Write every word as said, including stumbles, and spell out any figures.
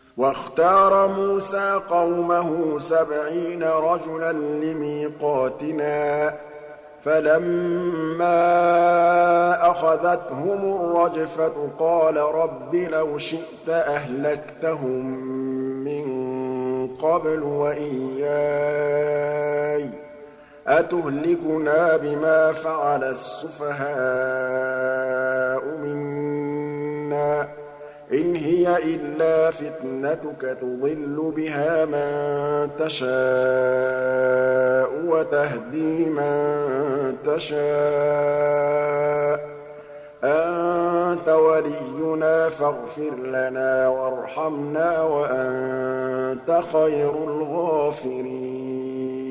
وَاخْتَارَ مُوسَىٰ قَوْمَهُ سَبْعِينَ رَجُلًا لِّمِيقَاتِنَا ۖ فَلَمَّا أَخَذَتْهُمُ الرَّجْفَةُ قَالَ رَبِّ لَوْ شِئْتَ أَهْلَكْتَهُم مِّن قَبْلُ وَإِيَّايَ ۖ أَتُهْلِكُنَا بِمَا فَعَلَ السُّفَهَاءُ مِنَّا ۖ إِنْ هِيَ إِلَّا فِتْنَتُكَ تُضِلُّ بِهَا مَن تَشَاءُ وَتَهْدِي مَن تَشَاءُ ۖ أَنتَ وَلِيُّنَا فَاغْفِرْ لَنَا وَارْحَمْنَا وَأَنتَ خَيْرُ الْغَافِرِينَ